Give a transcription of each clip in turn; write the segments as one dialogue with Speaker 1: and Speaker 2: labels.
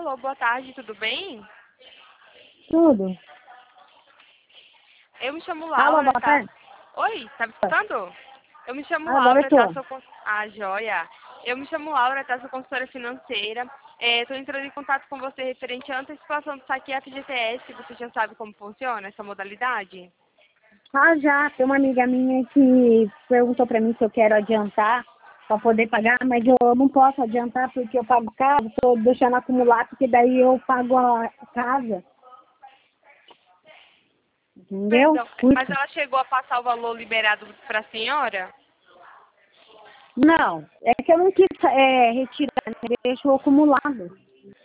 Speaker 1: Alô, boa tarde, tudo bem?
Speaker 2: Tudo.
Speaker 1: Eu me chamo
Speaker 2: Alô,
Speaker 1: Laura,
Speaker 2: boa
Speaker 1: tá?
Speaker 2: tarde.
Speaker 1: Oi, tá me escutando? Eu me chamo
Speaker 2: Agora eu
Speaker 1: Laura, tá?
Speaker 2: tô.
Speaker 1: Joia. Eu me chamo Laura, tá? Sou consultora financeira. Estou entrando em contato com você referente à antecipação do saque FGTS. Você já sabe como funciona essa modalidade?
Speaker 2: Ah, já. Tem uma amiga minha que perguntou pra mim se eu quero adiantar para poder pagar, mas eu não posso adiantar porque eu pago casa, tô deixando acumular, porque daí eu pago a casa. Entendeu?
Speaker 1: Perdão, mas
Speaker 2: Puxa.
Speaker 1: ela chegou a passar o valor liberado para a senhora?
Speaker 2: Não, é que eu não quis retirar, né? Deixou acumulado.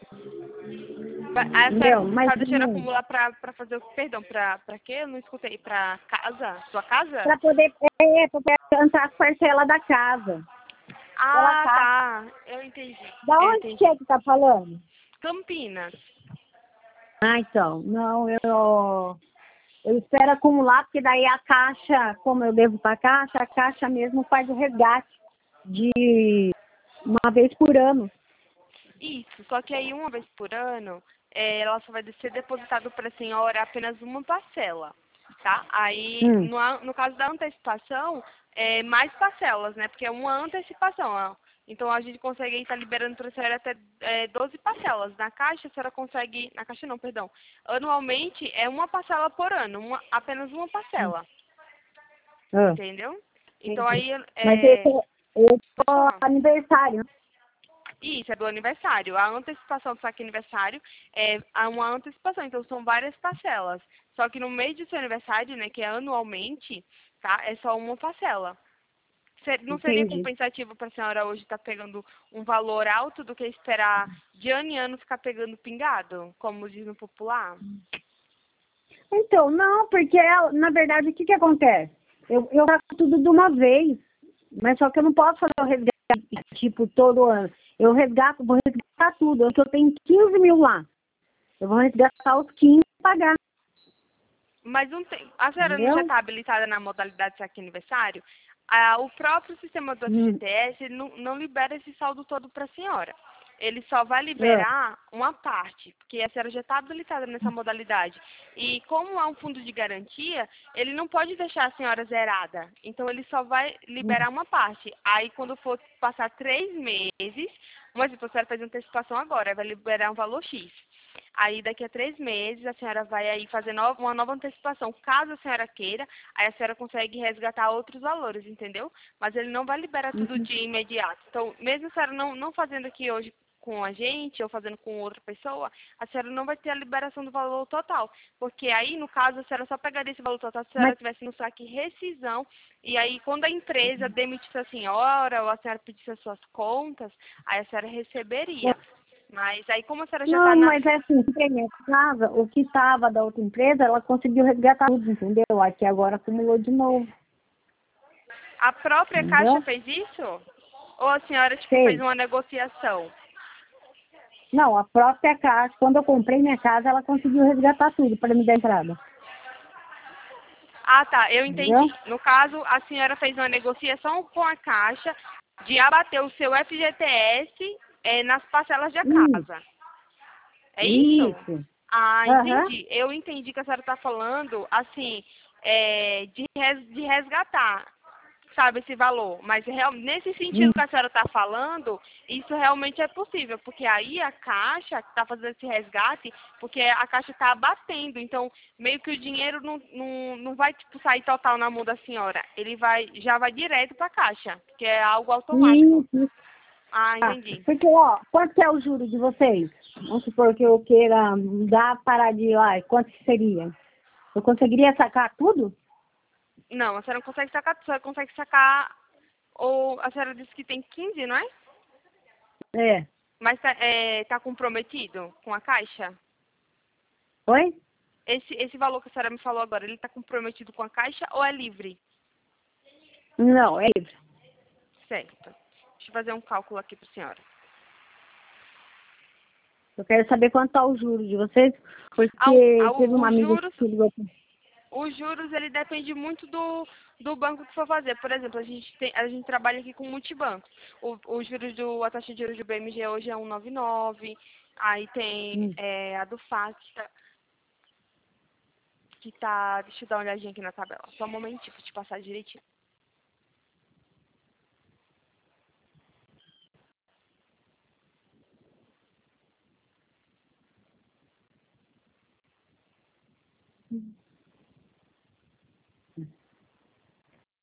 Speaker 1: A senhora
Speaker 2: Entendeu? Mas
Speaker 1: tá deixando acumular para fazer o... Perdão, para quê? Eu não escutei. Para casa? Sua casa?
Speaker 2: para poder, pra poder adiantar as parcelas da casa. Pela
Speaker 1: Ah,
Speaker 2: casa.
Speaker 1: tá. Eu entendi.
Speaker 2: Da
Speaker 1: Eu
Speaker 2: onde que
Speaker 1: entendi.
Speaker 2: é que tá falando?
Speaker 1: Campinas.
Speaker 2: Ah, então. Não, eu espero acumular, porque daí a Caixa, como eu devo para a Caixa mesmo faz o resgate de uma vez por ano.
Speaker 1: Isso, só que aí uma vez por ano, ela só vai ser depositado para a senhora apenas uma parcela, tá? Aí,
Speaker 2: Hum.
Speaker 1: no caso da antecipação, mais parcelas, né? Porque é uma antecipação, ó. Então a gente consegue estar liberando para a senhora até 12 parcelas. Na Caixa, a senhora consegue. Na Caixa não, perdão. Anualmente é uma parcela por ano, apenas uma parcela.
Speaker 2: Ah,
Speaker 1: Entendeu? Então
Speaker 2: entendi.
Speaker 1: aí.
Speaker 2: Mas esse
Speaker 1: Pode
Speaker 2: é
Speaker 1: falar.
Speaker 2: aniversário.
Speaker 1: Isso, é do aniversário. A antecipação do saque aniversário é uma antecipação, então são várias parcelas. Só que no mês do seu aniversário, né, que é anualmente, tá? É só uma parcela. Não seria
Speaker 2: Entendi.
Speaker 1: compensativo para a senhora hoje estar pegando um valor alto do que esperar de ano em ano ficar pegando pingado, como diz no popular?
Speaker 2: Então, não, porque na verdade o que que acontece? Eu faço tudo de uma vez, mas só que eu não posso fazer o resgate tipo todo ano. Eu resgato, vou resgatar tudo. Eu tenho 15 mil lá. Eu vou resgatar os 15 e pagar,
Speaker 1: Mas não tem, a senhora não já
Speaker 2: entendeu?
Speaker 1: está habilitada na modalidade saque aniversário? Ah, o próprio sistema do
Speaker 2: Hum.
Speaker 1: FGTS não libera esse saldo todo para a senhora. Ele só vai
Speaker 2: Ah,
Speaker 1: liberar uma parte, porque a senhora já está habilitada nessa modalidade. E como há um fundo de garantia, ele não pode deixar a senhora zerada. Então ele só vai liberar uma parte. Aí quando for passar 3 meses, uma vez a senhora fez antecipação agora, vai liberar um valor X. Aí daqui a 3 meses a senhora vai aí fazer uma nova antecipação. Caso a senhora queira, aí a senhora consegue resgatar outros valores, entendeu? Mas ele não vai liberar tudo de imediato. Então, mesmo a senhora não fazendo aqui hoje com a gente ou fazendo com outra pessoa, a senhora não vai ter a liberação do valor total. Porque aí, no caso, a senhora só pegaria esse valor total se a senhora
Speaker 2: mas,
Speaker 1: tivesse no saque rescisão. E aí, quando a empresa demitisse a senhora ou a senhora pedisse as suas contas, aí a senhora receberia. Mas aí, como a senhora já está
Speaker 2: não,
Speaker 1: na...
Speaker 2: mas é assim, porque minha casa, o que estava da outra empresa, ela conseguiu resgatar tudo, entendeu? Aqui agora acumulou de novo,
Speaker 1: A própria Caixa
Speaker 2: entendeu?
Speaker 1: fez isso? Ou a senhora, tipo, fez
Speaker 2: Fez.
Speaker 1: uma negociação?
Speaker 2: Não, a própria Caixa, quando eu comprei minha casa, ela conseguiu resgatar tudo para me dar entrada,
Speaker 1: Ah, tá, eu
Speaker 2: entendeu?
Speaker 1: entendi. No caso, a senhora fez uma negociação com a Caixa de abater o seu FGTS nas parcelas da casa. É isso?
Speaker 2: Isso.
Speaker 1: Ah,
Speaker 2: Aham.
Speaker 1: entendi. Eu entendi que a senhora está falando, assim, de resgatar, sabe, esse valor. Mas nesse sentido
Speaker 2: Hum.
Speaker 1: que a senhora está falando, isso realmente é possível, porque aí a Caixa está fazendo esse resgate, porque a Caixa está abatendo. Então, meio que o dinheiro não vai, tipo, sair total na mão da senhora. Ele já vai direto para a Caixa, que é algo automático.
Speaker 2: Isso.
Speaker 1: Ah,
Speaker 2: Ah,
Speaker 1: entendi.
Speaker 2: porque, ó, quanto que é o juro de vocês? Vamos supor que eu queira dar parar de lá, quanto que seria? Eu conseguiria sacar tudo?
Speaker 1: Não, a senhora não consegue sacar, a senhora consegue sacar, ou a senhora disse que tem 15, não é?
Speaker 2: É.
Speaker 1: Mas tá comprometido com a Caixa?
Speaker 2: Oi?
Speaker 1: Esse valor que a senhora me falou agora, ele está comprometido com a Caixa ou é livre?
Speaker 2: Não, é livre.
Speaker 1: Certo. Deixa eu fazer um cálculo aqui para a senhora.
Speaker 2: Eu quero saber quanto tá o juro de vocês, porque teve uma
Speaker 1: Os
Speaker 2: amiga
Speaker 1: juros,
Speaker 2: que ligou aqui.
Speaker 1: Os juros, ele depende muito do banco que for fazer. Por exemplo, a gente trabalha aqui com multibanco. Os juros a taxa de juros do BMG hoje é 1,99. Aí tem a do FAC, que tá... Deixa eu dar uma olhadinha aqui na tabela. Só um momentinho pra te passar direitinho.